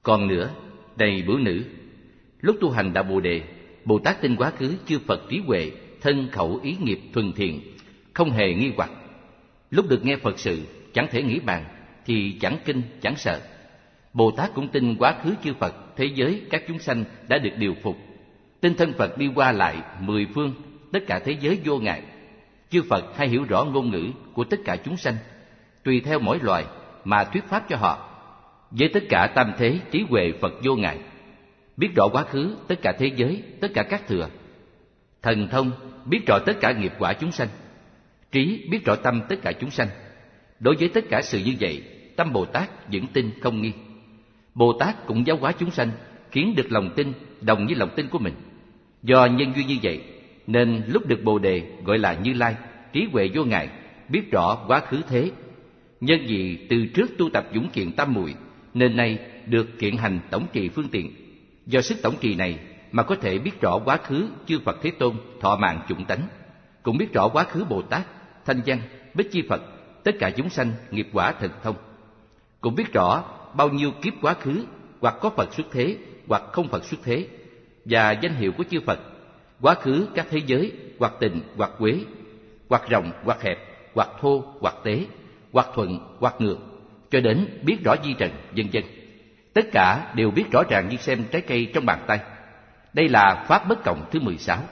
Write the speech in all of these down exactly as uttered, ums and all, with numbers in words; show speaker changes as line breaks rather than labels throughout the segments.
Còn nữa, này bửu nữ, lúc tu hành đạo Bồ Đề, Bồ Tát tin quá khứ chư Phật trí huệ, thân khẩu ý nghiệp thuần thiện, không hề nghi hoặc. Lúc được nghe Phật sự, chẳng thể nghĩ bàn, thì chẳng kinh, chẳng sợ. Bồ Tát cũng tin quá khứ chư Phật, thế giới, các chúng sanh đã được điều phục. Tin thân Phật đi qua lại mười phương, tất cả thế giới vô ngại. Chư Phật hay hiểu rõ ngôn ngữ của tất cả chúng sanh, tùy theo mỗi loài mà thuyết pháp cho họ. Với tất cả tam thế trí huệ Phật vô ngại, biết rõ quá khứ tất cả thế giới, tất cả các thừa. Thần thông biết rõ tất cả nghiệp quả chúng sanh. Trí biết rõ tâm tất cả chúng sanh. Đối với tất cả sự như vậy, tâm Bồ Tát vững tin không nghi. Bồ Tát cũng giáo hóa chúng sanh, khiến được lòng tin đồng với lòng tin của mình. Do nhân duyên như vậy, nên lúc được Bồ Đề gọi là Như Lai, trí huệ vô ngại, biết rõ quá khứ thế. Nhân vì từ trước tu tập dũng kiện tam muội, nên nay được kiện hành tổng trì phương tiện. Do sức tổng trì này mà có thể biết rõ quá khứ chư Phật Thế Tôn thọ mạng chủng tánh, cũng biết rõ quá khứ Bồ Tát, Thanh Văn, Bích Chi Phật, tất cả chúng sanh nghiệp quả thần thông, cũng biết rõ bao nhiêu kiếp quá khứ, hoặc có Phật xuất thế, hoặc không Phật xuất thế, và danh hiệu của chư Phật, quá khứ các thế giới, hoặc tình, hoặc quế, hoặc rộng, hoặc hẹp, hoặc thô, hoặc tế, hoặc thuận, hoặc ngược, cho đến biết rõ di trần, vân vân. Tất cả đều biết rõ ràng như xem trái cây trong bàn tay. Đây là pháp bất cộng thứ mười sáu.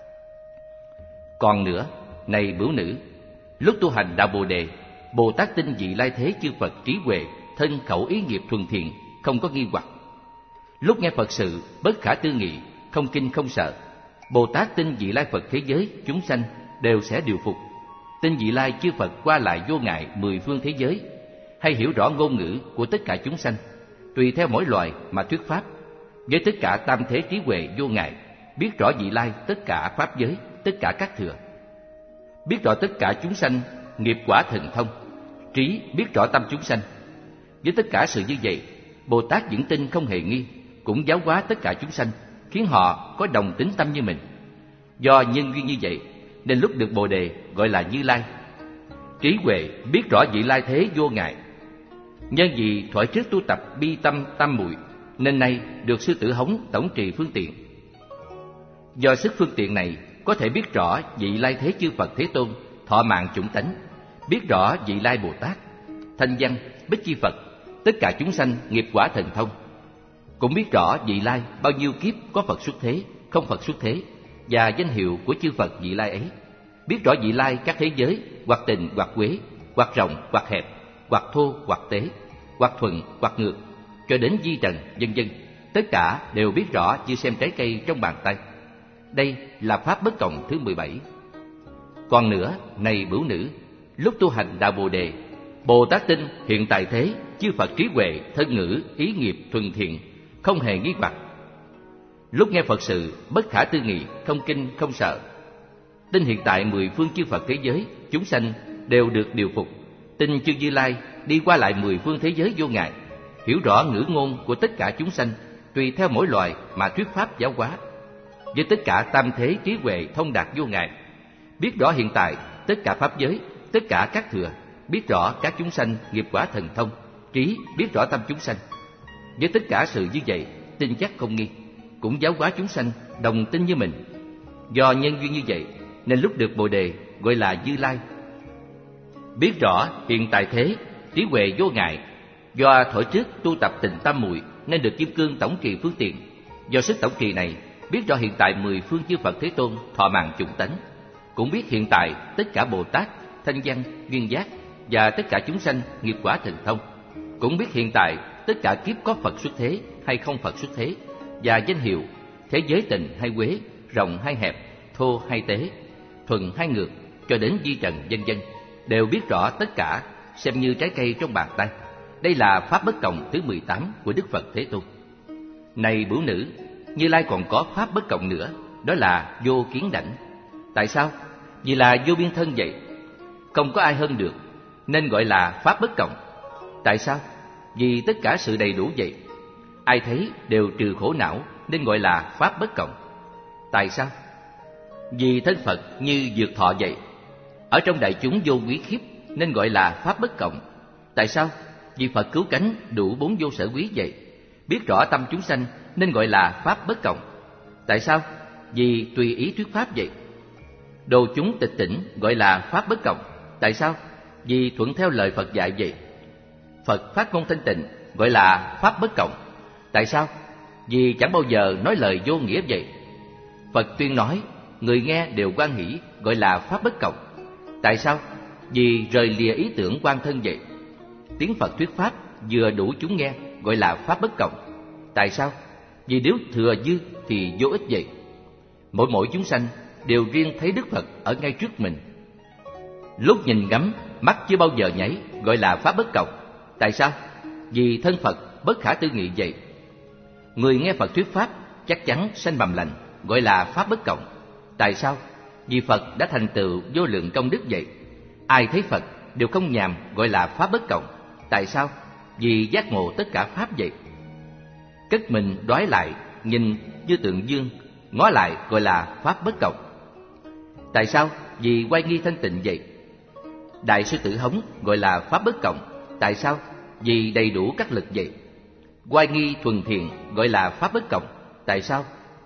Còn nữa, này bửu nữ, lúc tu hành đạo Bồ Đề, Bồ Tát tin vị lai thế chư Phật trí huệ, thân khẩu ý nghiệp thuần thiện, không có nghi hoặc. Lúc nghe Phật sự bất khả tư nghị, không kinh không sợ, Bồ Tát tin vị lai Phật thế giới chúng sanh đều sẽ điều phục. Tin vị lai chư Phật qua lại vô ngại mười phương thế giới, hay hiểu rõ ngôn ngữ của tất cả chúng sanh, tùy theo mỗi loài mà thuyết pháp. Với tất cả tam thế trí huệ vô ngại, biết rõ vị lai tất cả pháp giới, tất cả các thừa. Biết rõ tất cả chúng sanh nghiệp quả thần thông. Trí biết rõ tâm chúng sanh. Với tất cả sự như vậy, Bồ Tát vững tin không hề nghi, cũng giáo hóa tất cả chúng sanh, khiến họ có đồng tính tâm như mình. Do nhân duyên như vậy, nên lúc được Bồ Đề gọi là Như Lai. Trí huệ biết rõ vị lai thế vô ngại. Nhân vì thuở trước tu tập bi tâm tam muội, nên nay được sư tử Hống tổng trì phương tiện. Do sức phương tiện này, có thể biết rõ vị lai thế chư Phật Thế Tôn thọ mạng chủng tánh, biết rõ vị lai Bồ Tát, Thanh Văn, Bích Chi Phật, tất cả chúng sanh nghiệp quả thần thông, cũng biết rõ vị lai bao nhiêu kiếp có Phật xuất thế, không Phật xuất thế, và danh hiệu của chư Phật vị lai ấy. Biết rõ vị lai các thế giới, hoặc tình, hoặc quế, hoặc rộng, hoặc hẹp, hoặc thô, hoặc tế, hoặc thuận, hoặc ngược, cho đến di trần, vân vân. Tất cả đều biết rõ như xem trái cây trong bàn tay. Đây là pháp bất cộng thứ mười bảy. Còn nữa, này bửu nữ, lúc tu hành đạo Bồ Đề, Bồ Tát tin hiện tại thế chư Phật trí huệ, thân ngữ, ý nghiệp thuần thiện, không hề nghi hoặc. Lúc nghe Phật sự bất khả tư nghị, không kinh không sợ. Tin hiện tại mười phương chư Phật thế giới chúng sanh đều được điều phục. Tin chư Như Lai đi qua lại mười phương thế giới vô ngại, hiểu rõ ngữ ngôn của tất cả chúng sanh, tùy theo mỗi loài mà thuyết pháp giáo hóa. Với tất cả tam thế trí huệ thông đạt vô ngại, biết rõ hiện tại tất cả pháp giới, tất cả các thừa, biết rõ các chúng sanh nghiệp quả thần thông. Trí biết rõ tâm chúng sanh. Với tất cả sự như vậy, tin chắc không nghi, cũng giáo hóa chúng sanh đồng tin như mình. Do nhân duyên như vậy, nên lúc được Bồ Đề gọi là Như Lai. Biết rõ hiện tại thế trí huệ vô ngại. Do thuở trước tu tập tịnh tam muội, nên được Kim Cương tổng trì phương tiện. Do sức tổng trì này, biết rõ hiện tại mười phương chư Phật Thế Tôn thọ mạng chủng tánh, cũng biết hiện tại tất cả Bồ Tát, Thanh Văn, Duyên Giác và tất cả chúng sanh nghiệp quả thần thông, cũng biết hiện tại tất cả kiếp có Phật xuất thế hay không Phật xuất thế, và danh hiệu thế giới tình hay quế, rộng hay hẹp, thô hay tế, thuần hay ngược, cho đến di trần vân vân, đều biết rõ tất cả, xem như trái cây trong bàn tay. Đây là pháp bất cộng thứ mười tám của Đức Phật Thế Tôn. Này bửu nữ, Như Lai còn có pháp bất cộng nữa, đó là vô kiến đảnh. Tại sao? Vì là vô biên thân vậy, không có ai hơn được, nên gọi là pháp bất cộng. Tại sao? Vì tất cả sự đầy đủ vậy, ai thấy đều trừ khổ não, nên gọi là pháp bất cộng. Tại sao? Vì thân Phật như dược thọ vậy, ở trong đại chúng vô quý khiếp, nên gọi là pháp bất cộng. Tại sao? Vì Phật cứu cánh đủ bốn vô sở quý vậy, biết rõ tâm chúng sanh nên gọi là pháp bất cộng. Tại sao? Vì tùy ý thuyết pháp vậy. Đồ chúng tịch tỉnh gọi là pháp bất cộng. Tại sao? Vì thuận theo lời Phật dạy vậy. Phật phát ngôn thanh tịnh gọi là pháp bất cộng. Tại sao? Vì chẳng bao giờ nói lời vô nghĩa vậy. Phật tuyên nói, người nghe đều hoan hỷ gọi là pháp bất cộng. Tại sao? Vì rời lìa ý tưởng quan thân vậy. Tiếng Phật thuyết pháp vừa đủ chúng nghe gọi là pháp bất cộng. Tại sao? Vì nếu thừa dư thì vô ích vậy. Mỗi mỗi chúng sanh đều riêng thấy Đức Phật ở ngay trước mình. Lúc nhìn ngắm, mắt chưa bao giờ nháy gọi là pháp bất cộng. Tại sao? Vì thân Phật bất khả tư nghị vậy. Người nghe Phật thuyết pháp chắc chắn sanh mầm lành gọi là pháp bất cộng. Tại sao? Vì Phật đã thành tựu vô lượng công đức vậy. Ai thấy Phật đều không nhàm gọi là pháp bất cộng. Tại sao? Vì giác ngộ tất cả pháp vậy. Cất mình đoái lại, nhìn như tượng dương, ngó lại gọi là pháp bất cộng. Tại sao? Vì oai nghi thanh tịnh vậy. Đại sư tử hống gọi là pháp bất cộng. Tại sao? Vì đầy đủ các lực vậy. Oai nghi thuần thiện gọi là pháp bất cộng. Tại sao?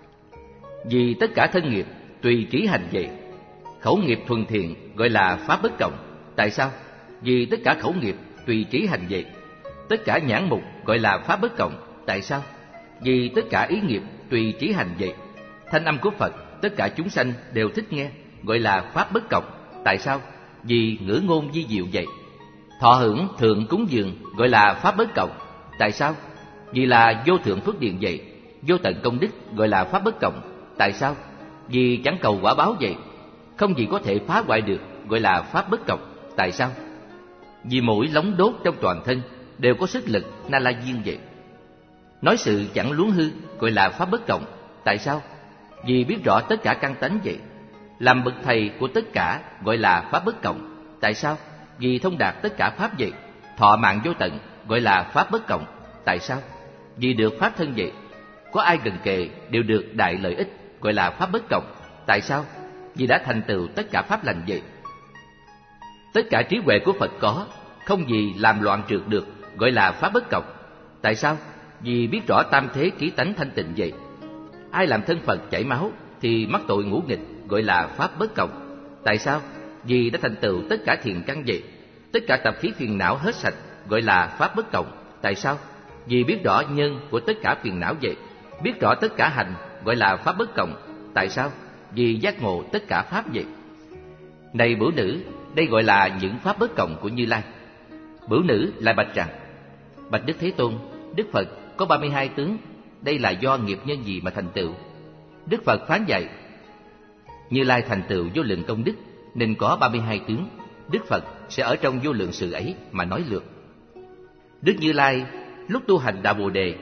Vì tất cả thân nghiệp tùy trí hành vậy. Khẩu nghiệp thuần thiện gọi là pháp bất cộng. Tại sao? Vì tất cả khẩu nghiệp tùy trí hành vậy. Tất cả nhãn mục gọi là pháp bất cộng. Tại sao? Vì tất cả ý nghiệp tùy trí hành vậy. Thanh âm của Phật tất cả chúng sanh đều thích nghe gọi là pháp bất cộng. Tại sao? Vì ngữ ngôn vi diệu vậy. Thọ hưởng thượng cúng dường gọi là pháp bất cộng. Tại sao? Vì là vô thượng phước điền vậy. Vô tận công đức gọi là pháp bất cộng. Tại sao? Vì chẳng cầu quả báo vậy. Không gì có thể phá hoại được gọi là pháp bất cộng. Tại sao? Vì mỗi lóng đốt trong toàn thân đều có sức lực na la diên vậy. Nói sự chẳng luống hư gọi là pháp bất cộng. Tại sao? Vì biết rõ tất cả căn tánh vậy. Làm bậc thầy của tất cả gọi là pháp bất cộng. Tại sao? Vì thông đạt tất cả pháp vậy. Thọ mạng vô tận gọi là pháp bất cộng. Tại sao? Vì được pháp thân vậy. Có ai gần kề đều được đại lợi ích gọi là pháp bất cộng. Tại sao? Vì đã thành tựu tất cả pháp lành vậy. Tất cả trí huệ của Phật có, không gì làm loạn trượt được gọi là pháp bất cộng. Tại sao? Vì biết rõ tam thế trí tánh thanh tịnh vậy. Ai làm thân Phật chảy máu thì mắc tội ngũ nghịch gọi là pháp bất cộng. Tại sao? Vì đã thành tựu tất cả thiền căn vậy. Tất cả tập khí phiền não hết sạch gọi là pháp bất cộng. Tại sao? Vì biết rõ nhân của tất cả phiền não vậy. Biết rõ tất cả hành gọi là pháp bất cộng. Tại sao? Vì giác ngộ tất cả pháp vậy. Này bửu nữ, đây gọi là những pháp bất cộng của Như Lai. Bửu nữ lại bạch rằng: Bạch Đức Thế Tôn, Đức Phật có ba mươi hai tướng, đây là do nghiệp nhân gì mà thành tựu? Đức Phật phán dạy: Như Lai thành tựu vô lượng công đức nên có ba mươi hai tướng. Đức Phật sẽ ở trong vô lượng sự ấy mà nói lược. Đức Như Lai lúc tu hành Đạo Bồ Đề,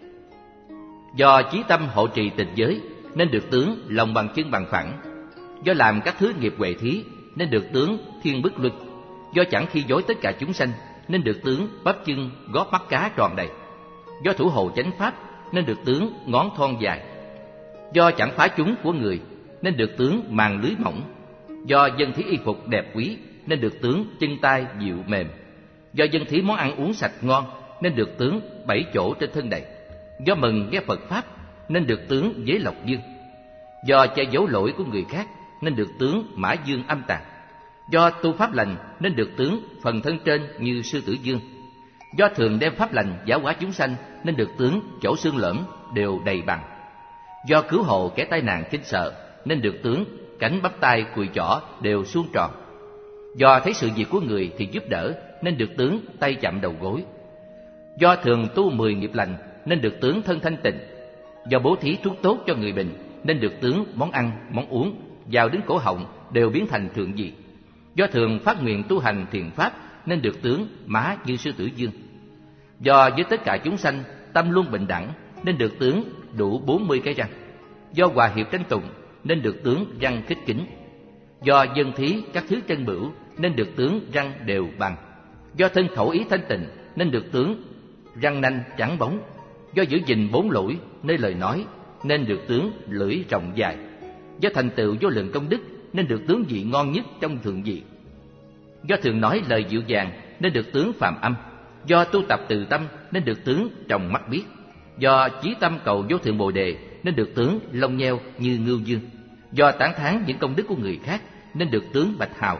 do chí tâm hộ trì tịch giới nên được tướng lòng bằng chân bằng phẳng. Do làm các thứ nghiệp huệ thí nên được tướng thiên bức luân. Do chẳng khi dối tất cả chúng sanh nên được tướng bắp chân gót mắt cá tròn đầy. Do thủ hộ chánh pháp nên được tướng ngón thon dài. Do chẳng phá chúng của người nên được tướng màn lưới mỏng. Do dân thí y phục đẹp quý nên được tướng chân tay dịu mềm. Do dân thí món ăn uống sạch ngon nên được tướng bảy chỗ trên thân đầy. Do mừng nghe Phật pháp nên được tướng giới lộc dương. Do che giấu lỗi của người khác nên được tướng mã dương âm tàn. Do tu pháp lành nên được tướng phần thân trên như sư tử dương. Do thường đem pháp lành giáo hóa chúng sanh nên được tướng chỗ xương lởm đều đầy bằng. Do cứu hộ kẻ tai nạn kinh sợ nên được tướng cánh bắp tay cùi chỏ đều suông tròn. Do thấy sự việc của người thì giúp đỡ nên được tướng tay chạm đầu gối. Do thường tu mười nghiệp lành nên được tướng thân thanh tịnh. Do bố thí thuốc tốt cho người bệnh nên được tướng món ăn, món uống vào đến cổ họng đều biến thành thượng vị. Do thường phát nguyện tu hành thiền pháp nên được tướng má như sư tử dương. Do với tất cả chúng sanh tâm luôn bình đẳng nên được tướng đủ bốn mươi cái răng. Do hòa hiệp tranh tùng nên được tướng răng khích kính. Do dân thí các thứ chân bửu nên được tướng răng đều bằng. Do thân khẩu ý thanh tịnh nên được tướng răng nanh trắng bóng. Do giữ gìn bốn lỗi nơi lời nói nên được tướng lưỡi rộng dài. Do thành tựu vô lượng công đức nên được tướng vị ngon nhất trong thượng vị. Do thường nói lời dịu dàng nên được tướng phàm âm. Do tu tập từ tâm nên được tướng tròng mắt biết. Do chí tâm cầu vô thượng Bồ Đề nên được tướng lông nheo như ngưu dương. Do tán thán những công đức của người khác nên được tướng bạch hào.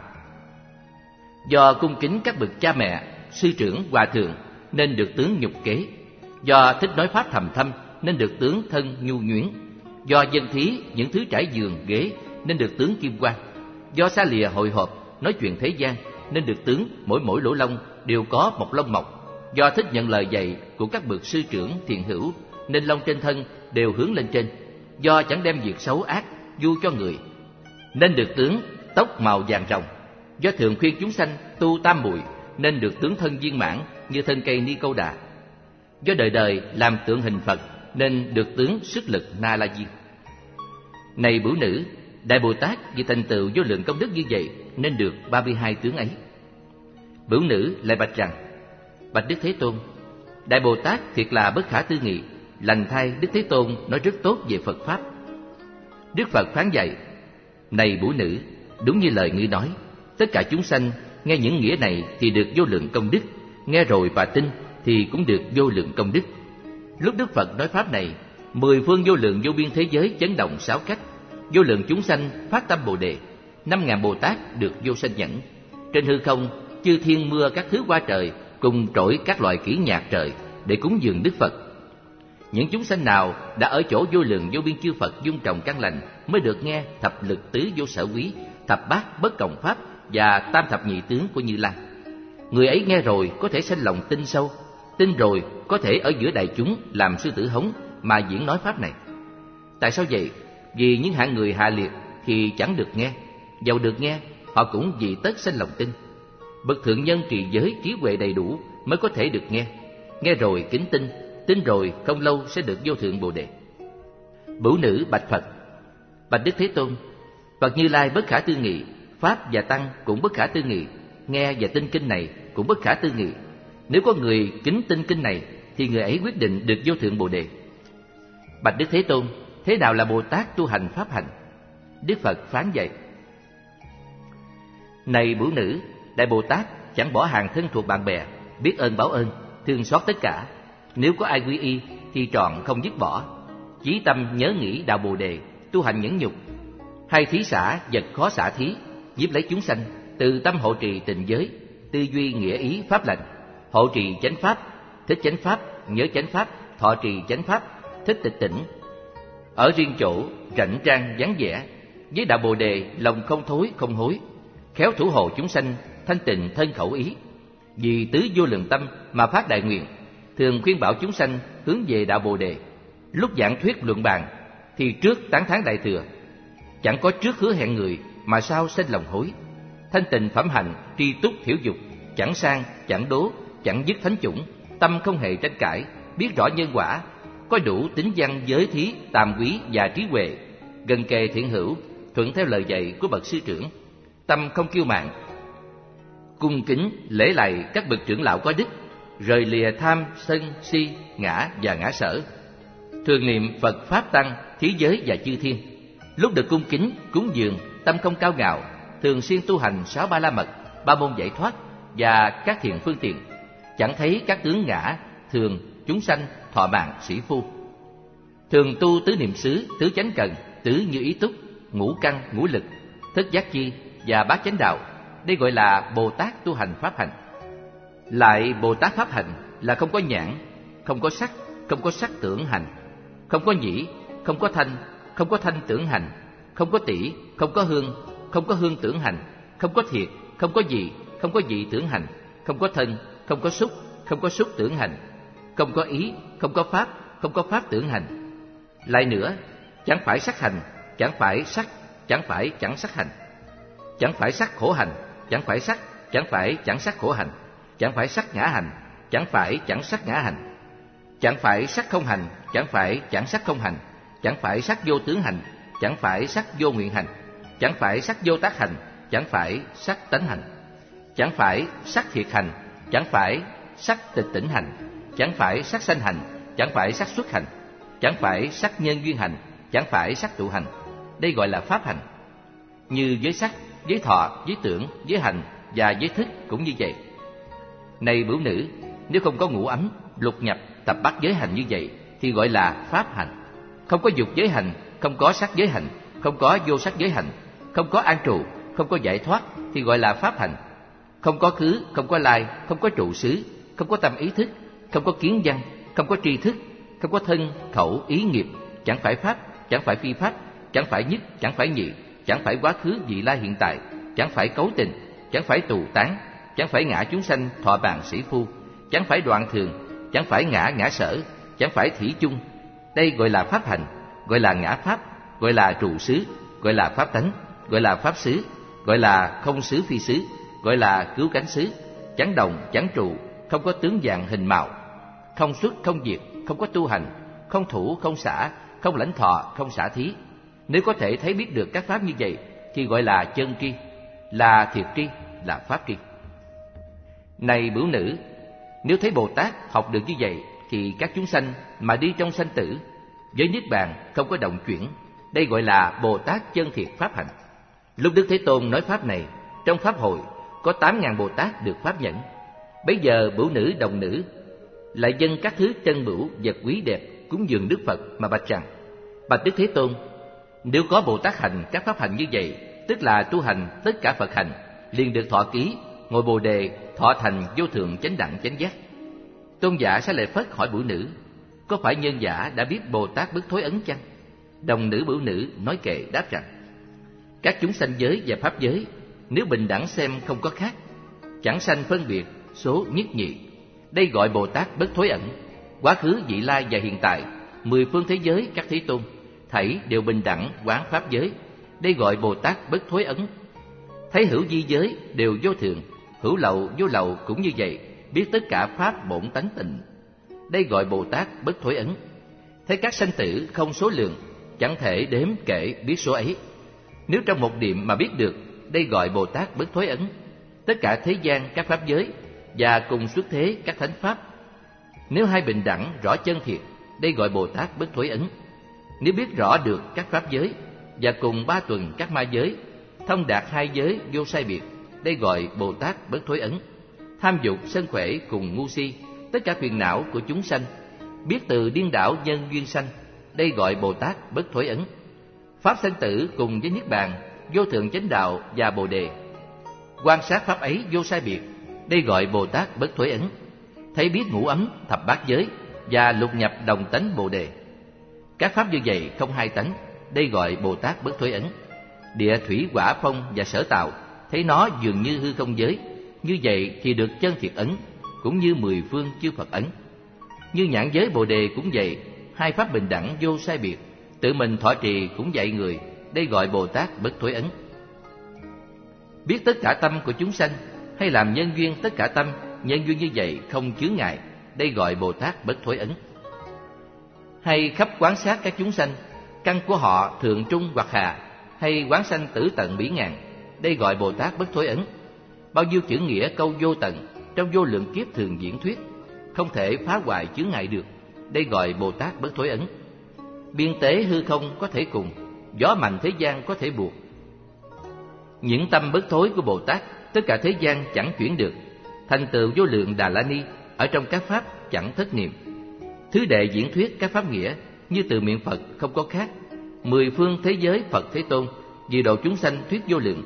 Do cung kính các bậc cha mẹ, sư trưởng, hòa thượng nên được tướng nhục kế. Do thích nói pháp thầm thâm nên được tướng thân nhu nhuyễn. Do dân thí những thứ trải giường ghế nên được tướng kim quan. Do xa lìa hội họp nói chuyện thế gian nên được tướng mỗi mỗi lỗ lông đều có một lông mọc. Do thích nhận lời dạy của các bậc sư trưởng thiện hữu nên lông trên thân đều hướng lên trên. Do chẳng đem việc xấu ác du cho người nên được tướng tóc màu vàng rồng. Do thường khuyên chúng sanh tu tam muội nên được tướng thân viên mãn như thân cây ni câu đà. Do đời đời làm tượng hình Phật nên được tướng sức lực Na La Diên. Này bửu nữ, Đại Bồ Tát vì thành tựu vô lượng công đức như vậy nên được ba mươi hai tướng ấy. Bửu nữ lại bạch rằng: Bạch Đức Thế Tôn, Đại Bồ Tát thiệt là bất khả tư nghị, lành thay Đức Thế Tôn nói rất tốt về Phật Pháp. Đức Phật phán dạy: Này bửu nữ, đúng như lời ngươi nói, tất cả chúng sanh nghe những nghĩa này thì được vô lượng công đức, nghe rồi và tin thì cũng được vô lượng công đức. Lúc Đức Phật nói pháp này, mười phương vô lượng vô biên thế giới chấn động sáu cách, vô lượng chúng sanh phát tâm Bồ Đề, năm ngàn Bồ Tát được vô sanh nhẫn. Trên hư không, chư thiên mưa các thứ hoa trời cùng trỗi các loại kỹ nhạc trời để cúng dường Đức Phật. Những chúng sanh nào đã ở chỗ vô lượng vô biên chư Phật dung trồng căn lành mới được nghe thập lực tứ vô sở quý, thập bát bất cộng pháp và tam thập nhị tướng của Như Lai. Người ấy nghe rồi có thể sanh lòng tin sâu, tin rồi có thể ở giữa đại chúng làm sư tử hống mà diễn nói pháp này. Tại sao vậy? Vì những hạng người hạ liệt thì chẳng được nghe, dầu được nghe họ cũng vì tất sanh lòng tin. Bậc thượng nhân trì giới trí huệ đầy đủ mới có thể được nghe, nghe rồi kính tin, tin rồi không lâu sẽ được vô thượng Bồ Đề. Bửu nữ bạch Phật: Bạch Đức Thế Tôn, Phật Như Lai bất khả tư nghị, Pháp và Tăng cũng bất khả tư nghị, nghe và tin kinh này cũng bất khả tư nghị. Nếu có người kính tin kinh này thì người ấy quyết định được vô thượng Bồ Đề. Bạch Đức Thế Tôn, thế nào là Bồ Tát tu hành pháp hành? Đức Phật phán dạy: Này bửu nữ, Đại Bồ Tát chẳng bỏ hàng thân thuộc bạn bè, biết ơn báo ơn, thương xót tất cả. Nếu có ai quy y thì trọn không dứt bỏ. Chí tâm nhớ nghĩ đạo Bồ Đề, tu hành nhẫn nhục, hay thí xả vật khó xả thí, nhiếp lấy chúng sanh, từ tâm hộ trì tình giới, tư duy nghĩa ý pháp lành, hộ trì chánh pháp, thích chánh pháp, nhớ chánh pháp, thọ trì chánh pháp, thích tịch tỉnh. Ở riêng chỗ rảnh trang vắng vẻ, với đạo Bồ Đề lòng không thối không hối, khéo thủ hộ chúng sanh thanh tịnh thân khẩu ý. Vì tứ vô lượng tâm mà phát đại nguyện, thường khuyên bảo chúng sanh hướng về đạo Bồ Đề. Lúc giảng thuyết luận bàn thì trước tán thán đại thừa, chẳng có trước hứa hẹn người mà sao sinh lòng hối. Thanh tịnh phẩm hạnh tri túc thiểu dục, chẳng sang chẳng đố, chẳng dứt thánh chủng, tâm không hề tranh cãi, biết rõ nhân quả, có đủ tính văn giới thí tàm quý và trí huệ, gần kề thiện hữu, thuận theo lời dạy của bậc sư trưởng, tâm không kiêu mạn, cung kính lễ lạy các bậc trưởng lão có đức, rời lìa tham sân si ngã và ngã sở, thường niệm Phật pháp tăng thí giới và chư thiên. Lúc được cung kính cúng dường, tâm không cao ngạo, thường xuyên tu hành sáu ba la mật, ba môn giải thoát và các thiện phương tiện, chẳng thấy các tướng ngã thường chúng sanh thọ mạng sĩ phu. Thường tu tứ niệm xứ, tứ chánh cần, tứ như ý túc, ngũ căn ngũ lực, thất giác chi và bát chánh đạo. Đây gọi là Bồ Tát tu hành pháp hành. Lại Bồ Tát pháp hành là không có nhãn, không có sắc, không có sắc tưởng hành, không có nhĩ, không có thanh, không có thanh tưởng hành, không có tỷ, không có hương, không có hương tưởng hành, không có thiệt, không có dị, không có dị tưởng hành, không có thân, không có xúc, không có xúc tưởng hành, không có ý, không có pháp, không có pháp tưởng hành. Lại nữa, chẳng phải sắc hành, chẳng phải sắc, chẳng phải chẳng sắc hành, chẳng phải sắc khổ hành, chẳng phải sắc, chẳng phải chẳng sắc khổ hành, chẳng phải sắc ngã hành, chẳng phải chẳng sắc ngã hành, chẳng phải sắc không hành, chẳng phải chẳng sắc không hành, chẳng phải sắc vô tướng hành, chẳng phải sắc vô nguyện hành, chẳng phải sắc vô tác hành, chẳng phải sắc tánh hành, chẳng phải sắc thiệt hành, chẳng phải sắc tịch tỉnh hành, chẳng phải sắc sanh hành, chẳng phải sắc xuất hành, chẳng phải sắc nhân duyên hành, chẳng phải sắc tụ hành. Đây gọi là pháp hành. Như với sắc, với thọ, với tưởng, với hành và với thức cũng như vậy. Này bửu nữ, nếu không có ngũ ấm, lục nhập, tập bát giới hành như vậy thì gọi là pháp hành. Không có dục giới hành, không có sắc giới hành, không có vô sắc giới hành, không có an trụ, không có giải thoát thì gọi là pháp hành. Không có khứ, không có lai, không có trụ xứ, không có tâm ý thức, không có kiến văn, không có tri thức, không có thân, khẩu, ý nghiệp, chẳng phải pháp, chẳng phải phi pháp, chẳng phải nhất, chẳng phải nhị, chẳng phải quá khứ, vị lai, hiện tại, chẳng phải cấu tình, chẳng phải tù tán, chẳng phải ngã chúng sanh, thọ bàn sĩ phu, chẳng phải đoạn thường, chẳng phải ngã ngã sở, chẳng phải thủy chung. Đây gọi là pháp hành, gọi là ngã pháp, gọi là trụ xứ, gọi là pháp tánh, gọi là pháp xứ, gọi là không xứ phi xứ, gọi là cứu cánh xứ, chẳng đồng, chẳng trụ, không có tướng dạng hình màu, không xuất, không diệt, không có tu hành, không thủ, không xả, không lãnh thọ, không xả thí. Nếu có thể thấy biết được các pháp như vậy thì gọi là chân tri, là thiệt tri, là pháp tri. Này bửu nữ, nếu thấy Bồ Tát học được như vậy thì các chúng sanh mà đi trong sanh tử với niết bàn không có động chuyển, đây gọi là Bồ Tát chân thiệt pháp hành. Lúc Đức Thế Tôn nói pháp này, trong pháp hội có tám ngàn Bồ Tát được pháp nhẫn. Bấy giờ bửu nữ đồng nữ lại dâng các thứ chân bửu vật quý đẹp cúng dường Đức Phật mà bạch rằng: bạch Đức Thế Tôn, nếu có Bồ Tát hành các pháp hành như vậy, tức là tu hành tất cả Phật hành, liền được thọ ký, ngồi Bồ đề, thọ thành vô thượng chánh đẳng chánh giác. Tôn giả sẽ lại phất hỏi bửu nữ: có phải nhân giả đã biết Bồ Tát bất thối ấn chăng? Đồng nữ bửu nữ nói kệ đáp rằng: các chúng sanh giới và pháp giới nếu bình đẳng xem không có khác, chẳng sanh phân biệt số nhất nhị, đây gọi Bồ Tát bất thối ẩn. Quá khứ, vị lai và hiện tại, mười phương thế giới các thế tôn, thảy đều bình đẳng quán pháp giới, đây gọi Bồ Tát bất thối ẩn. Thấy hữu vi giới đều vô thường, hữu lậu vô lậu cũng như vậy, biết tất cả pháp bổn tánh tịnh, đây gọi Bồ Tát bất thối ẩn. Thấy các sanh tử không số lượng, chẳng thể đếm kể biết số ấy, nếu trong một niệm mà biết được, đây gọi Bồ Tát bất thối ẩn. Tất cả thế gian các pháp giới và cùng xuất thế các thánh pháp, nếu hai bình đẳng rõ chân thiệt, đây gọi Bồ Tát bất thối ẩn. Nếu biết rõ được các pháp giới và cùng ba tuần các ma giới, thông đạt hai giới vô sai biệt, đây gọi Bồ Tát bất thối ẩn. Tham dục sân khỏe cùng ngu si, tất cả phiền não của chúng sanh, biết từ điên đảo nhân duyên sanh, đây gọi Bồ Tát bất thối ẩn. Pháp sanh tử cùng với niết bàn, vô thượng chánh đạo và bồ đề, quan sát pháp ấy vô sai biệt, đây gọi Bồ Tát bất thối ẩn. Thấy biết ngũ ấm thập bát giới và lục nhập đồng tánh bồ đề, các pháp như vậy không hai tánh, đây gọi Bồ Tát bất thối ẩn. Địa thủy hỏa phong và sở tạo, thấy nó dường như hư không giới, như vậy thì được chân thiệt ấn, cũng như mười phương chư Phật ấn. Như nhãn giới bồ đề cũng vậy, hai pháp bình đẳng vô sai biệt, tự mình thọ trì cũng dạy người, đây gọi Bồ Tát bất thối ấn. Biết tất cả tâm của chúng sanh, hay làm nhân duyên tất cả tâm, nhân duyên như vậy không chướng ngại, đây gọi Bồ Tát bất thối ấn. Hay khắp quán sát các chúng sanh, căn của họ thượng trung hoặc hạ, hay quán sanh tử tận bỉ ngàn, đây gọi Bồ Tát bất thối ấn. Bao nhiêu chữ nghĩa câu vô tận, trong vô lượng kiếp thường diễn thuyết, không thể phá hoại chướng ngại được, đây gọi Bồ Tát bất thối ấn. Biên tế hư không có thể cùng, gió mạnh thế gian có thể buộc. Những tâm bất thối của Bồ Tát, tất cả thế gian chẳng chuyển được, thành tựu vô lượng Đà La Ni, ở trong các pháp chẳng thất niệm. Thứ đệ diễn thuyết các pháp nghĩa, như từ miệng Phật không có khác. Mười phương thế giới Phật Thế Tôn, vì độ chúng sanh thuyết vô lượng,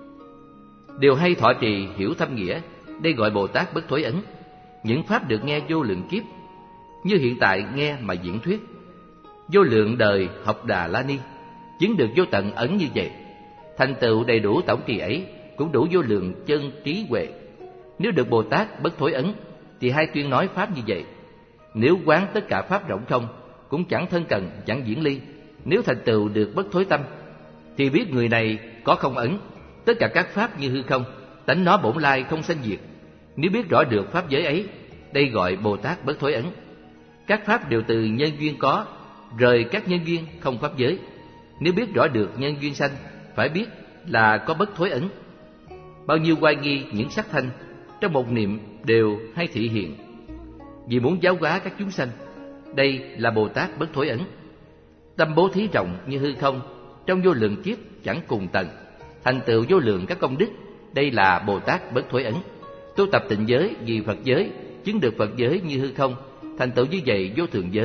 đều hay thọ trì hiểu thâm nghĩa, đây gọi Bồ Tát bất thối ấn. Những pháp được nghe vô lượng kiếp, như hiện tại nghe mà diễn thuyết. Vô lượng đời học Đà La Ni, chứng được vô tận ấn như vậy, thành tựu đầy đủ tổng trì ấy, cũng đủ vô lượng chân trí huệ. Nếu được Bồ Tát bất thối ấn, thì hai tuyên nói pháp như vậy. Nếu quán tất cả pháp rộng không, cũng chẳng thân cần, chẳng diễn ly. Nếu thành tựu được bất thối tâm, thì biết người này có không ấn, tất cả các pháp như hư không, tánh nó bổn lai không sanh diệt. Nếu biết rõ được pháp giới ấy, đây gọi Bồ Tát bất thối ấn. Các pháp đều từ nhân duyên có, rời các nhân duyên không pháp giới. Nếu biết rõ được nhân duyên sanh, phải biết là có bất thối ấn. Bao nhiêu oai nghi những sắc thanh, trong một niệm đều hay thị hiện, vì muốn giáo hóa các chúng sanh, đây là Bồ Tát bất thối ấn. Tâm bố thí rộng như hư không, trong vô lượng kiếp chẳng cùng tận, thành tựu vô lượng các công đức, đây là Bồ Tát bất thối ấn. Tu tập tịnh giới vì Phật giới, chứng được Phật giới như hư không, thành tựu như vậy vô thường giới,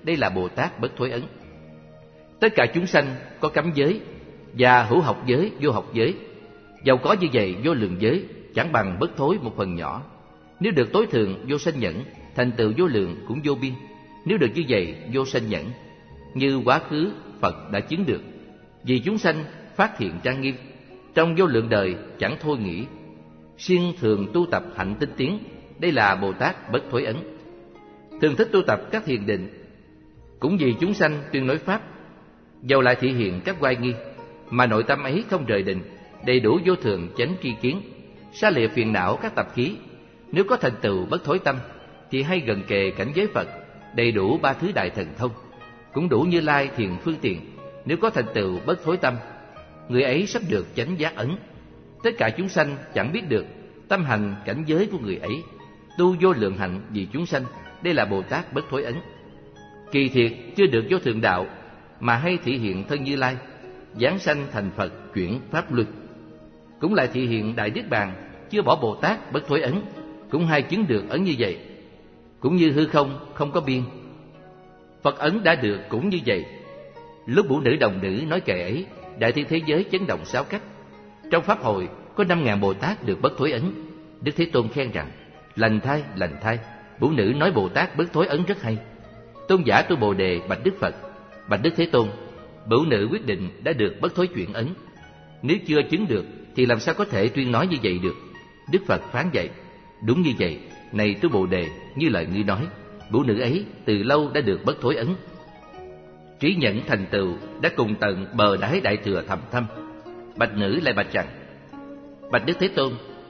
đây là Bồ Tát Bất Thối Ấn. Tất cả chúng sanh có cấm giới và hữu học giới, vô học giới. Dầu có như vậy, vô lượng giới chẳng bằng bất thối một phần nhỏ. Nếu được tối thượng vô sanh nhẫn, thành tựu vô lượng cũng vô biên. Nếu được như vậy, vô sanh nhẫn, như quá khứ Phật đã chứng được. Vì chúng sanh phát thiện trang nghiêm, trong vô lượng đời chẳng thôi nghĩ, siêng thường tu tập hạnh tinh tiến, đây là Bồ Tát Bất Thối Ấn. Thường thích tu tập các thiền định, cũng vì chúng sanh tuyên nói pháp, dầu lại thị hiện các oai nghi, mà nội tâm ấy không rời định, đầy đủ vô thường chánh tri kiến, xa lìa phiền não các tập khí. Nếu có thành tựu bất thối tâm, thì hay gần kề cảnh giới Phật, đầy đủ ba thứ đại thần thông, cũng đủ Như Lai thiền phương tiện. Nếu có thành tựu bất thối tâm, người ấy sắp được chánh giác ấn. Tất cả chúng sanh chẳng biết được tâm hành cảnh giới của người ấy, tu vô lượng hạnh vì chúng sanh, đây là Bồ Tát Bất Thối Ấn. Kỳ thiệt chưa được vô thượng đạo, mà hay thị hiện thân Như Lai, giáng sanh thành Phật chuyển pháp luân. Cũng lại thị hiện đại niết bàn, chưa bỏ Bồ Tát Bất Thối Ấn, cũng hay chứng được ấn như vậy. Cũng như hư không không có biên, Phật ấn đã được cũng như vậy. Lúc Vũ Nữ Đồng Nữ nói kệ ấy, đại thiên thế giới chấn động sáu cách. Trong pháp hội có năm ngàn Bồ Tát được Bất Thối Ấn. Đức Thế Tôn khen rằng: lành thay, lành thay, Vũ Nữ nói Bồ Tát Bất Thối Ấn rất hay. Tôn giả tu Bồ Đề bạch Đức Phật: bạch Đức Thế Tôn, Vũ Nữ quyết định đã được bất thối chuyển ấn. Nếu chưa chứng được thì làm sao có thể tuyên nói như vậy được? Đức Phật phán dạy: đúng như vậy, này tu Bồ Đề, như lời ngươi nói, Vũ Nữ ấy từ lâu đã được bất thối ấn. Trí nhẫn thành tựu đã cùng tận bờ đáy đại thừa thầm thâm. Bạch nữ lại bạch rằng: bạch Đức Thế Tôn,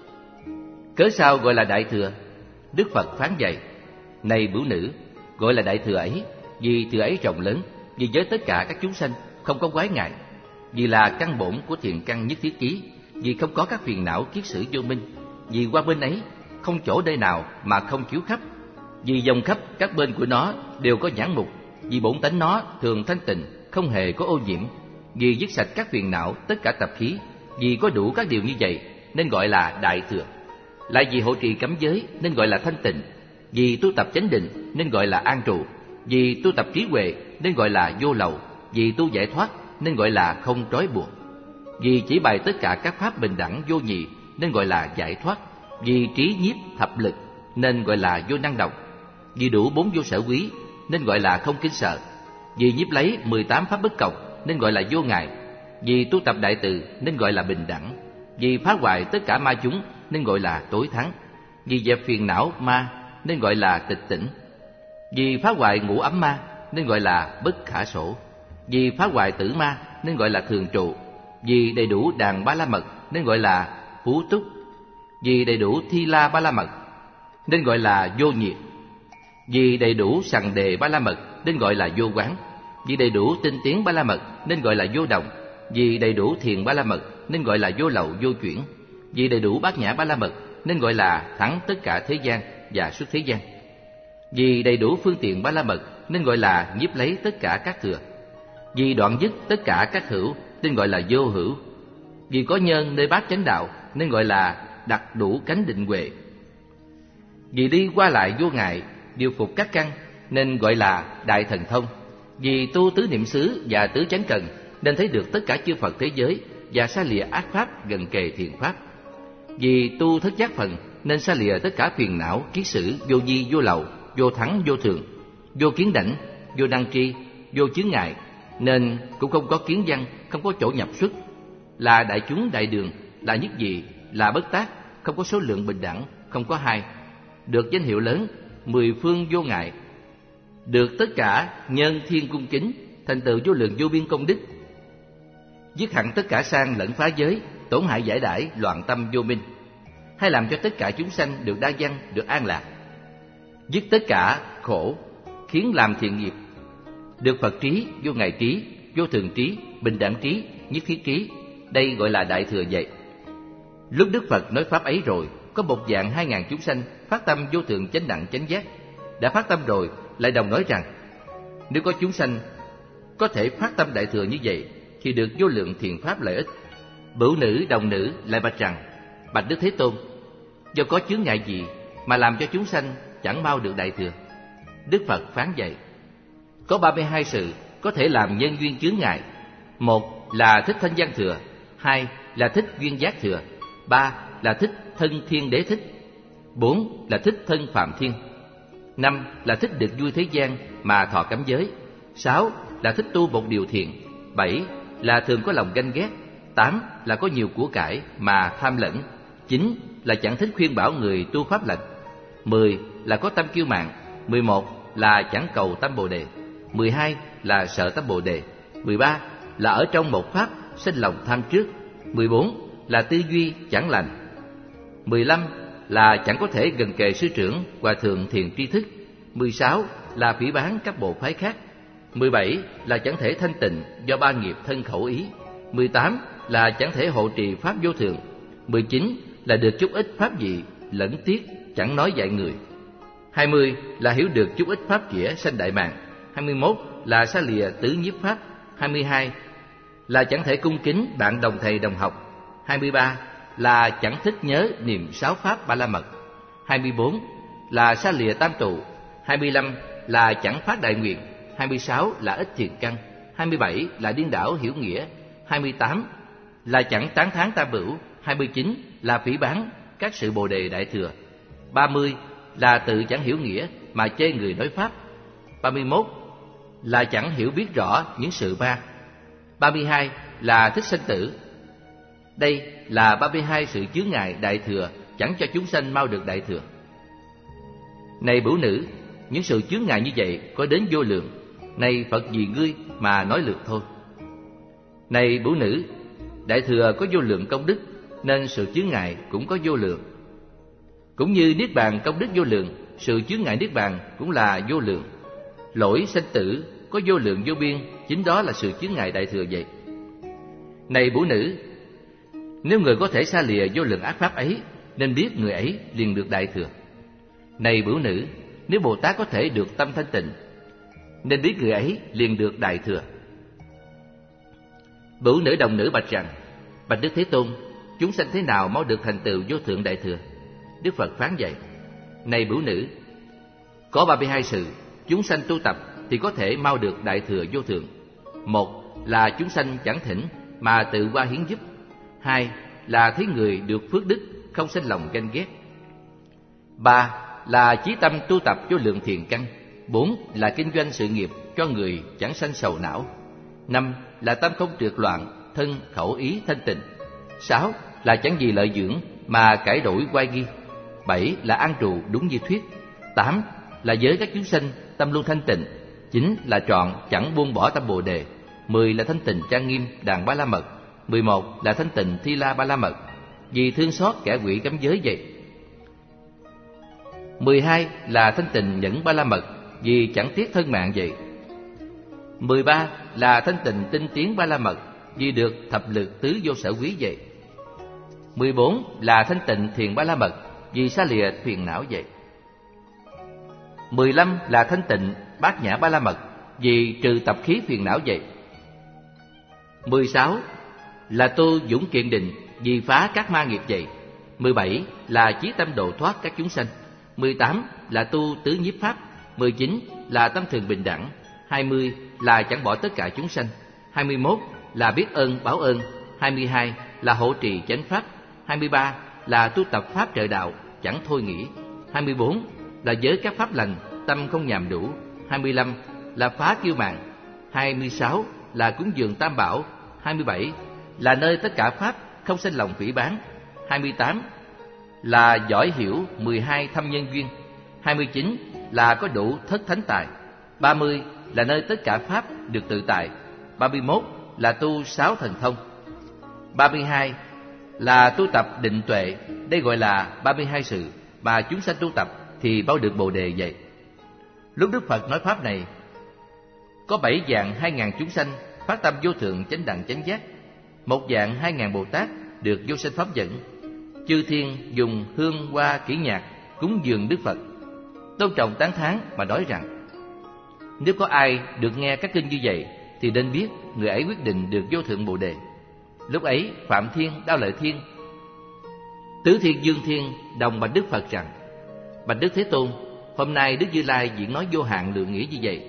cớ sao gọi là đại thừa? Đức Phật phán dạy: này Vũ Nữ, gọi là đại thừa ấy vì thừa ấy rộng lớn, vì với tất cả các chúng sanh không có quái ngại, vì là căn bổn của thiện căn nhất thiết chí, vì không có các phiền não kiết sử vô minh, vì qua bên ấy không chỗ nơi nào mà không chiếu khắp, vì dòng khắp các bên của nó đều có nhãn mục, vì bổn tánh nó thường thanh tịnh, không hề có ô nhiễm, vì dứt sạch các phiền não tất cả tập khí, vì có đủ các điều như vậy nên gọi là đại thừa. Lại vì hộ trì cấm giới nên gọi là thanh tịnh, vì tu tập chánh định nên gọi là an trụ, vì tu tập trí huệ nên gọi là vô lậu, vì tu giải thoát nên gọi là không trói buộc, vì chỉ bày tất cả các pháp bình đẳng vô nhị nên gọi là giải thoát, vì trí nhiếp thập lực nên gọi là vô năng động, vì đủ bốn vô sở quý nên gọi là không kinh sợ, vì nhiếp lấy mười tám pháp bất cộng nên gọi là vô ngại, vì tu tập đại từ nên gọi là bình đẳng, vì phá hoại tất cả ma chúng nên gọi là tối thắng, vì dẹp phiền não ma nên gọi là tịch tỉnh, vì phá hoại ngũ ấm ma nên gọi là bất khả sổ, vì phá hoại tử ma nên gọi là thường trụ, vì đầy đủ đàn ba la mật nên gọi là phú túc, vì đầy đủ thi la ba la mật nên gọi là vô nhiệt, vì đầy đủ sằng đề ba la mật nên gọi là vô quán, vì đầy đủ tinh tiến ba la mật nên gọi là vô động, vì đầy đủ thiền ba la mật nên gọi là vô lậu vô chuyển, vì đầy đủ bát nhã ba la mật nên gọi là thắng tất cả thế gian và xuất thế gian, vì đầy đủ phương tiện ba la mật nên gọi là nhiếp lấy tất cả các thừa, vì đoạn dứt tất cả các hữu nên gọi là vô hữu, vì có nhân nơi bát chánh đạo nên gọi là đặt đủ cánh định huệ, vì đi qua lại vô ngại điều phục các căn nên gọi là đại thần thông, vì tu tứ niệm xứ và tứ chánh cần nên thấy được tất cả chư Phật thế giới và xa lìa ác pháp gần kề thiện pháp, vì tu thất giác phần nên xa lìa tất cả phiền não kiết sử vô di vô lậu vô thắng vô thường, vô kiến đảnh vô năng tri vô chướng ngại, nên cũng không có kiến văn, không có chỗ nhập xuất, là đại chúng đại đường, là nhất dị, là bất tác, không có số lượng bình đẳng, không có hai, được danh hiệu lớn, mười phương vô ngại, được tất cả nhân thiên cung kính, thành tựu vô lượng vô biên công đức, dứt hẳn tất cả sang lẫn phá giới, tổn hại giải đãi, loạn tâm vô minh, hay làm cho tất cả chúng sanh được đa văn, được an lạc, dứt tất cả khổ, khiến làm thiện nghiệp, được Phật trí, vô ngại trí, vô thường trí, bình đẳng trí, nhất thiết trí, đây gọi là đại thừa vậy. Lúc Đức Phật nói pháp ấy rồi, có một vạn hai ngàn chúng sanh phát tâm vô thượng chánh đẳng chánh giác. Đã phát tâm rồi, lại đồng nói rằng nếu có chúng sanh có thể phát tâm đại thừa như vậy thì được vô lượng thiện pháp lợi ích. Bửu nữ đồng nữ lại bạch rằng: bạch Đức Thế Tôn, do có chướng ngại gì mà làm cho chúng sanh chẳng mau được đại thừa? Đức Phật phán dạy: Có ba mươi hai sự có thể làm nhân duyên chướng ngại. Một là thích thanh văn thừa, hai là thích duyên giác thừa, ba là thích thân thiên đế thích, bốn là thích thân phạm thiên, năm là thích được vui thế gian mà thọ cấm giới, sáu là thích tu một điều thiện, bảy là thường có lòng ganh ghét, tám là có nhiều của cải mà tham lẫn, chín là chẳng thích khuyên bảo người tu pháp lành, mười là có tâm kiêu mạn, mười một là chẳng cầu tâm Bồ đề, mười hai là sợ tâm Bồ đề, mười ba là ở trong một pháp sinh lòng tham trước, mười bốn là tư duy chẳng lành, mười lăm là chẳng có thể gần kề sư trưởng Hòa thượng thiền tri thức, mười sáu là phỉ báng các bộ phái khác, mười bảy là chẳng thể thanh tịnh do ba nghiệp thân khẩu ý, mười tám là chẳng thể hộ trì pháp vô thường, mười chín là được chút ít pháp vị lẫn tiếc chẳng nói dạy người, hai mươi là hiểu được chút ít pháp nghĩa sanh đại mạng, hai mươi mốt là xa lìa tứ nhiếp pháp, hai mươi hai là chẳng thể cung kính bạn đồng thầy đồng học, hai mươi ba là chẳng thích nhớ niệm sáu pháp ba la mật, hai mươi bốn là xa lìa tam tụ, hai mươi lăm là chẳng phát đại nguyện, hai mươi sáu là ít thiền căn, hai mươi bảy là điên đảo hiểu nghĩa, hai mươi tám là chẳng tán thán tam bửu, hai mươi chín là phỉ báng các sự Bồ đề đại thừa, ba mươi là tự chẳng hiểu nghĩa mà chê người nói pháp, ba mươi mốt là chẳng hiểu biết rõ những sự ba, ba mươi hai là thích sanh tử. Đây là ba mươi hai sự chướng ngại đại thừa chẳng cho chúng sanh mau được đại thừa. Này bửu nữ, những sự chướng ngại như vậy có đến vô lượng, này Phật vì ngươi mà nói lượt thôi. Này bửu nữ, đại thừa có vô lượng công đức, nên sự chướng ngại cũng có vô lượng. Cũng như niết bàn công đức vô lượng, sự chướng ngại niết bàn cũng là vô lượng. Lỗi sanh tử có vô lượng vô biên, chính đó là sự chướng ngại đại thừa vậy. Này bửu nữ, nếu người có thể xa lìa vô lượng ác pháp ấy, nên biết người ấy liền được đại thừa. Này bửu nữ, nếu Bồ Tát có thể được tâm thanh tịnh, nên biết người ấy liền được đại thừa. Bửu nữ đồng nữ bạch rằng: Bạch Đức Thế Tôn, chúng sanh thế nào mau được thành tựu vô thượng đại thừa? Đức Phật phán dạy: Này bửu nữ, có ba mươi hai sự chúng sanh tu tập thì có thể mau được đại thừa vô thượng. Một là chúng sanh chẳng thỉnh mà tự qua hiến giúp. Hai là thấy người được phước đức không sinh lòng ganh ghét. Ba là chí tâm tu tập vô lượng thiền căn. Bốn là kinh doanh sự nghiệp cho người chẳng sanh sầu não. Năm là tâm không trượt loạn, thân khẩu ý thanh tịnh. Sáu là chẳng gì lợi dưỡng mà cải đổi oai nghi. Bảy là an trụ đúng như thuyết. Tám là giới các chúng sanh tâm luôn thanh tịnh. Chín là trọn chẳng buông bỏ tâm Bồ đề. Mười là thanh tịnh trang nghiêm đàn ba la mật. Mười một là thanh tịnh thi la ba la mật, vì thương xót kẻ quỷ cấm giới vậy. Mười hai là thanh tịnh nhẫn ba la mật, vì chẳng tiếc thân mạng vậy. Mười ba là thanh tịnh tinh tiến ba la mật, vì được thập lực tứ vô sở quý vậy. Mười bốn là thanh tịnh thiền ba la mật, vì xa lìa phiền não vậy. Mười lăm là thanh tịnh bát nhã ba la mật, vì trừ tập khí phiền não vậy. Mười sáu là tu dũng kiện định, vì phá các ma nghiệp vậy. Mười bảy là chí tâm độ thoát các chúng sanh. Mười tám là tu tứ nhiếp pháp. Mười chín là tâm thường bình đẳng. Hai mươi là chẳng bỏ tất cả chúng sanh. Hai mươi mốt là biết ơn báo ơn. Hai mươi hai là hộ trì chánh pháp. Hai mươi ba là tu tập pháp trợ đạo chẳng thôi nghỉ. Hai mươi bốn là giới các pháp lành, tâm không nhàm đủ. Hai mươi lăm là phá kiêu mạn. Hai mươi sáu là cúng dường tam bảo. Hai mươi bảy là nơi tất cả pháp không sinh lòng phỉ báng. Hai mươi tám là giỏi hiểu mười hai thâm nhân duyên. Hai mươi chín là có đủ thất thánh tài. Ba mươi là nơi tất cả pháp được tự tại. Ba mươi mốt là tu sáu thần thông. Ba mươi hai là tu tập định tuệ. Đây gọi là ba mươi hai sự mà chúng sanh tu tập thì bao được Bồ đề vậy. Lúc Đức Phật nói pháp này, có bảy dạng hai ngàn chúng sanh phát tâm vô thượng chánh đẳng chánh giác. Một dạng hai ngàn Bồ Tát được vô sanh pháp dẫn. Chư thiên dùng hương hoa kỹ nhạc cúng dường Đức Phật, tôn trọng tán thán mà nói rằng: nếu có ai được nghe các kinh như vậy thì nên biết người ấy quyết định được vô thượng Bồ đề. Lúc ấy Phạm Thiên, Đao Lợi Thiên, Tứ Thiên, Dương Thiên đồng bạch Đức Phật rằng: Bạch Đức Thế Tôn, hôm nay Đức Như Lai diễn nói vô hạn lượng nghĩa như vậy,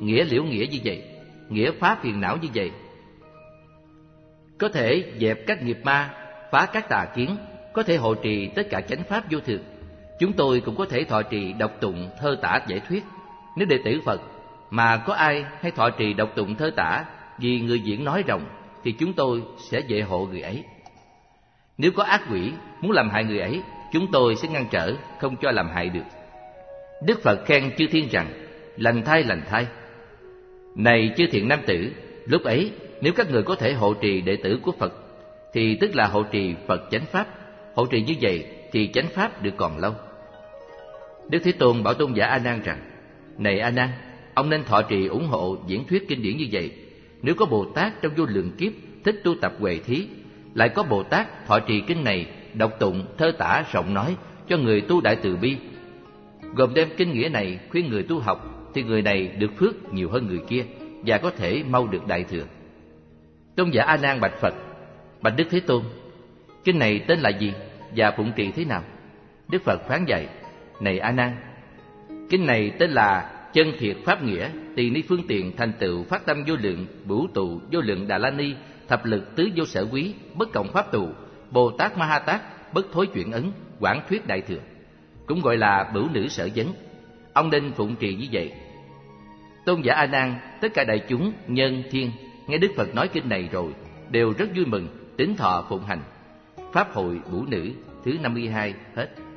nghĩa liễu nghĩa như vậy, nghĩa phá phiền não như vậy. Có thể dẹp các nghiệp ma, phá các tà kiến, có thể hộ trì tất cả chánh pháp vô thường. Chúng tôi cũng có thể thọ trì đọc tụng thơ tả giải thuyết. Nếu đệ tử Phật mà có ai hay thọ trì đọc tụng thơ tả vì người diễn nói ròng, thì chúng tôi sẽ vệ hộ người ấy. Nếu có ác quỷ muốn làm hại người ấy, chúng tôi sẽ ngăn trở, không cho làm hại được. Đức Phật khen chư thiên rằng: lành thay, lành thay. Này chư thiện nam tử, lúc ấy nếu các người có thể hộ trì đệ tử của Phật, thì tức là hộ trì Phật chánh pháp. Hộ trì như vậy thì chánh pháp được còn lâu. Đức Thế Tôn bảo tôn giả A Nan rằng: này A Nan, ông nên thọ trì ủng hộ diễn thuyết kinh điển như vậy. Nếu có Bồ Tát trong vô lượng kiếp thích tu tập huệ thí, lại có Bồ Tát thọ trì kinh này, đọc tụng thơ tả rộng nói cho người tu đại từ bi, gồm đem kinh nghĩa này khuyên người tu học, thì người này được phước nhiều hơn người kia và có thể mau được đại thừa. Tôn giả A Nan bạch Phật: bạch Đức Thế Tôn, kinh này tên là gì và phụng trì thế nào? Đức Phật phán dạy: này A Nan, kinh này tên là Chân Thiệt Pháp Nghĩa, tỳ ni phương tiện thành tựu phát tâm vô lượng vũ trụ vô lượng Đà La Ni, thập lực tứ vô sở quý, bất cộng pháp tụ, Bồ Tát Ma Ha Tát, bất thối chuyển ấn, quảng thuyết đại thừa, cũng gọi là bửu nữ sở vấn. Ông nên phụng trì như vậy. Tôn giả A Nan, tất cả đại chúng nhân thiên nghe Đức Phật nói kinh này rồi đều rất vui mừng, tín thọ phụng hành. Pháp hội bửu nữ thứ năm mươi hai hết.